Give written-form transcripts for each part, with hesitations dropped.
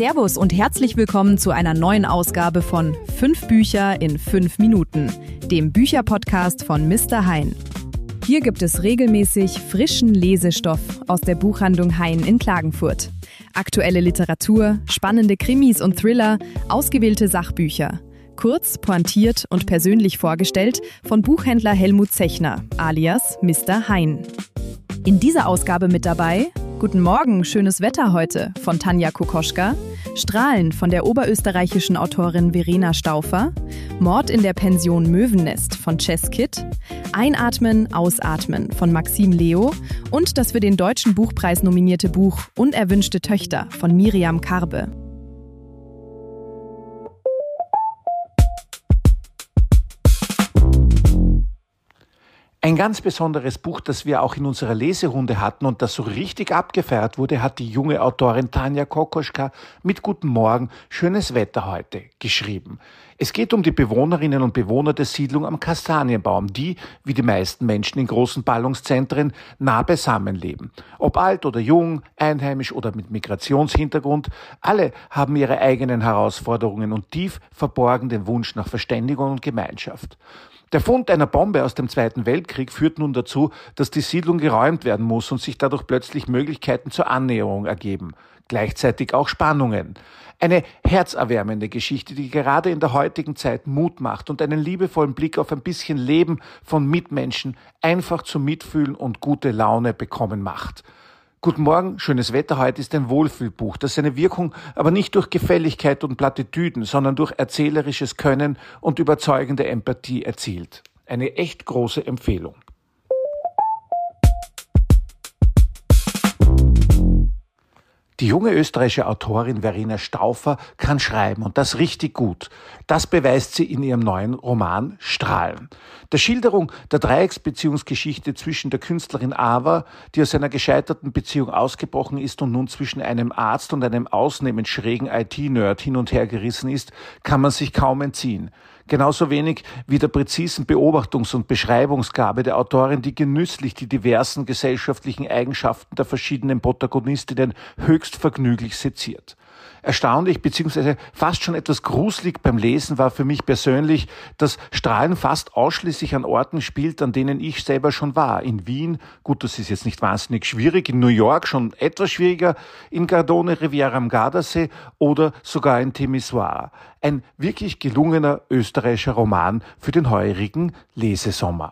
Servus und herzlich willkommen zu einer neuen Ausgabe von 5 Bücher in 5 Minuten, dem Bücherpodcast von Mr. Hein. Hier gibt es regelmäßig frischen Lesestoff aus der Buchhandlung Hein in Klagenfurt. Aktuelle Literatur, spannende Krimis und Thriller, ausgewählte Sachbücher. Kurz, pointiert und persönlich vorgestellt von Buchhändler Helmut Zechner, alias Mr. Hein. In dieser Ausgabe mit dabei: Guten Morgen, schönes Wetter heute von Tanja Kokoschka, Strahlen von der oberösterreichischen Autorin Verena Stauffer, Mord in der Pension Möwennest von Jess Kidd, Einatmen, Ausatmen von Maxim Leo und das für den Deutschen Buchpreis nominierte Buch Unerwünschte Töchter von Miriam Karbe. Ein ganz besonderes Buch, das wir auch in unserer Leserunde hatten und das so richtig abgefeiert wurde, hat die junge Autorin Tanja Kokoschka mit Guten Morgen, schönes Wetter heute geschrieben. Es geht um die Bewohnerinnen und Bewohner der Siedlung am Kastanienbaum, die, wie die meisten Menschen in großen Ballungszentren, nah beisammen leben. Ob alt oder jung, einheimisch oder mit Migrationshintergrund, alle haben ihre eigenen Herausforderungen und tief verborgen den Wunsch nach Verständigung und Gemeinschaft. Der Fund einer Bombe aus dem Zweiten Weltkrieg führt nun dazu, dass die Siedlung geräumt werden muss und sich dadurch plötzlich Möglichkeiten zur Annäherung ergeben. Gleichzeitig auch Spannungen. Eine herzerwärmende Geschichte, die gerade in der heutigen Zeit Mut macht und einen liebevollen Blick auf ein bisschen Leben von Mitmenschen einfach zum Mitfühlen und gute Laune bekommen macht. Guten Morgen, schönes Wetter heute ist ein Wohlfühlbuch, das seine Wirkung aber nicht durch Gefälligkeit und Plattitüden, sondern durch erzählerisches Können und überzeugende Empathie erzielt. Eine echt große Empfehlung. Die junge österreichische Autorin Verena Stauffer kann schreiben und das richtig gut. Das beweist sie in ihrem neuen Roman Strahlen. Der Schilderung der Dreiecksbeziehungsgeschichte zwischen der Künstlerin Ava, die aus einer gescheiterten Beziehung ausgebrochen ist und nun zwischen einem Arzt und einem ausnehmend schrägen IT-Nerd hin und her gerissen ist, kann man sich kaum entziehen. Genauso wenig wie der präzisen Beobachtungs- und Beschreibungsgabe der Autorin, die genüsslich die diversen gesellschaftlichen Eigenschaften der verschiedenen Protagonistinnen höchst vergnüglich seziert. Erstaunlich bzw. fast schon etwas gruselig beim Lesen war für mich persönlich, dass Strahlen fast ausschließlich an Orten spielt, an denen ich selber schon war. In Wien, gut, das ist jetzt nicht wahnsinnig schwierig, in New York schon etwas schwieriger, in Gardone, Riviera am Gardasee oder sogar in Timisoara. Ein wirklich gelungener österreichischer Roman für den heurigen Lesesommer.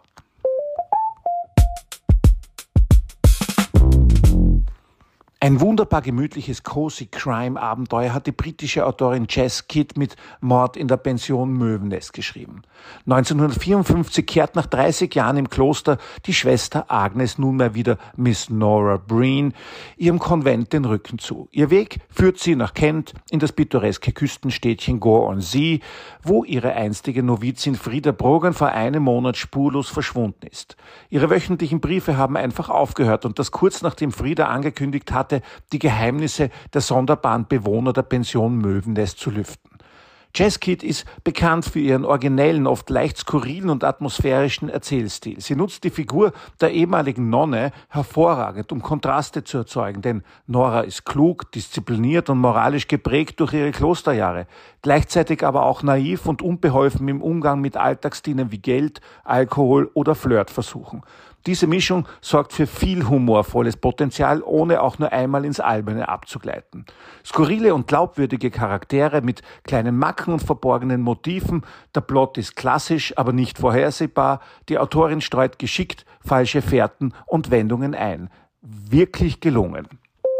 Ein wunderbar gemütliches Cozy-Crime-Abenteuer hat die britische Autorin Jess Kidd mit Mord in der Pension Möwennest geschrieben. 1954 kehrt nach 30 Jahren im Kloster die Schwester Agnes, nunmehr wieder Miss Nora Breen, ihrem Konvent den Rücken zu. Ihr Weg führt sie nach Kent in das pittoreske Küstenstädtchen Gore-on-Sea, wo ihre einstige Novizin Frida Brogan vor einem Monat spurlos verschwunden ist. Ihre wöchentlichen Briefe haben einfach aufgehört und das kurz nachdem Frida angekündigt hatte, die Geheimnisse der sonderbaren Bewohner der Pension Möwennest zu lüften. Jess Kidd ist bekannt für ihren originellen, oft leicht skurrilen und atmosphärischen Erzählstil. Sie nutzt die Figur der ehemaligen Nonne hervorragend, um Kontraste zu erzeugen, denn Nora ist klug, diszipliniert und moralisch geprägt durch ihre Klosterjahre, gleichzeitig aber auch naiv und unbeholfen im Umgang mit Alltagsdingen wie Geld, Alkohol oder Flirtversuchen. Diese Mischung sorgt für viel humorvolles Potenzial, ohne auch nur einmal ins Alberne abzugleiten. Skurrile und glaubwürdige Charaktere mit kleinen Macken und verborgenen Motiven. Der Plot ist klassisch, aber nicht vorhersehbar. Die Autorin streut geschickt falsche Fährten und Wendungen ein. Wirklich gelungen.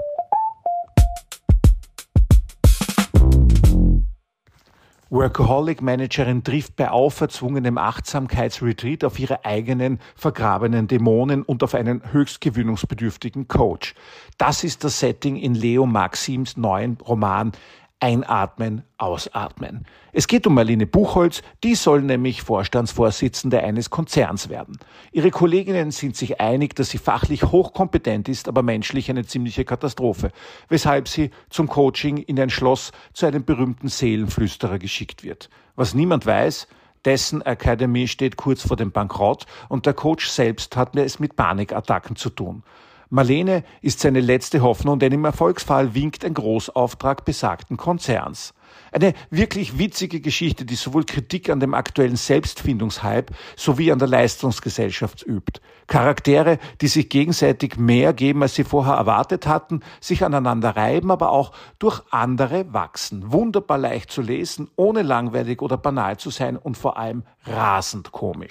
Workaholic-Managerin trifft bei auferzwungenem Achtsamkeitsretreat auf ihre eigenen vergrabenen Dämonen und auf einen höchst gewöhnungsbedürftigen Coach. Das ist das Setting in Leo Maxims neuen Roman Einatmen, Ausatmen. Es geht um Marlene Buchholz, die soll nämlich Vorstandsvorsitzende eines Konzerns werden. Ihre Kolleginnen sind sich einig, dass sie fachlich hochkompetent ist, aber menschlich eine ziemliche Katastrophe, weshalb sie zum Coaching in ein Schloss zu einem berühmten Seelenflüsterer geschickt wird. Was niemand weiß, dessen Academy steht kurz vor dem Bankrott und der Coach selbst hat es mit Panikattacken zu tun. Marlene ist seine letzte Hoffnung, denn im Erfolgsfall winkt ein Großauftrag besagten Konzerns. Eine wirklich witzige Geschichte, die sowohl Kritik an dem aktuellen Selbstfindungshype sowie an der Leistungsgesellschaft übt. Charaktere, die sich gegenseitig mehr geben, als sie vorher erwartet hatten, sich aneinander reiben, aber auch durch andere wachsen. Wunderbar leicht zu lesen, ohne langweilig oder banal zu sein und vor allem rasend komisch.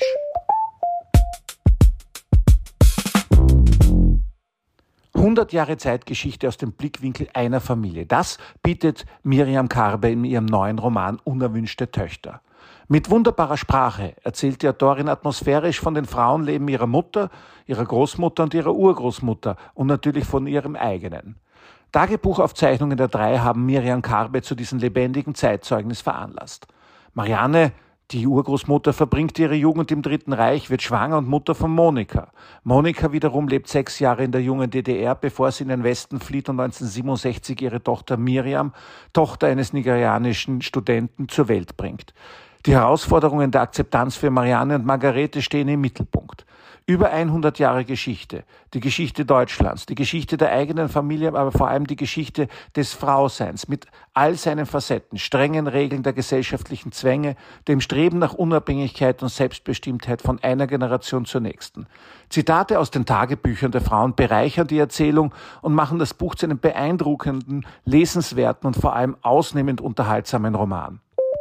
Jahre Zeitgeschichte aus dem Blickwinkel einer Familie. Das bietet Miriam Karbe in ihrem neuen Roman Unerwünschte Töchter. Mit wunderbarer Sprache erzählt die Autorin atmosphärisch von den Frauenleben ihrer Mutter, ihrer Großmutter und ihrer Urgroßmutter und natürlich von ihrem eigenen. Tagebuchaufzeichnungen der drei haben Miriam Karbe zu diesem lebendigen Zeitzeugnis veranlasst. Marianne, die Urgroßmutter, verbringt ihre Jugend im Dritten Reich, wird schwanger und Mutter von Monika. Monika wiederum lebt 6 Jahre in der jungen DDR, bevor sie in den Westen flieht und 1967 ihre Tochter Miriam, Tochter eines nigerianischen Studenten, zur Welt bringt. Die Herausforderungen der Akzeptanz für Marianne und Margarete stehen im Mittelpunkt. Über 100 Jahre Geschichte, die Geschichte Deutschlands, die Geschichte der eigenen Familie, aber vor allem die Geschichte des Frauseins mit all seinen Facetten, strengen Regeln der gesellschaftlichen Zwänge, dem Streben nach Unabhängigkeit und Selbstbestimmtheit von einer Generation zur nächsten. Zitate aus den Tagebüchern der Frauen bereichern die Erzählung und machen das Buch zu einem beeindruckenden, lesenswerten und vor allem ausnehmend unterhaltsamen Roman.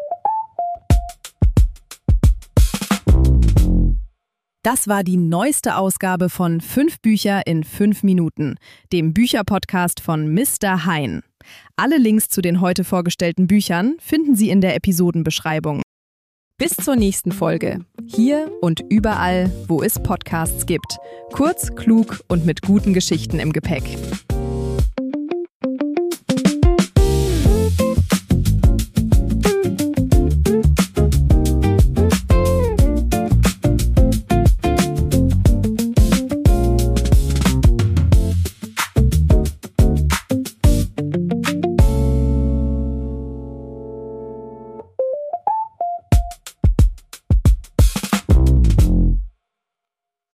Das war die neueste Ausgabe von 5 Bücher in 5 Minuten, dem Bücherpodcast von Mr. Hein. Alle Links zu den heute vorgestellten Büchern finden Sie in der Episodenbeschreibung. Bis zur nächsten Folge. Hier und überall, wo es Podcasts gibt. Kurz, klug und mit guten Geschichten im Gepäck.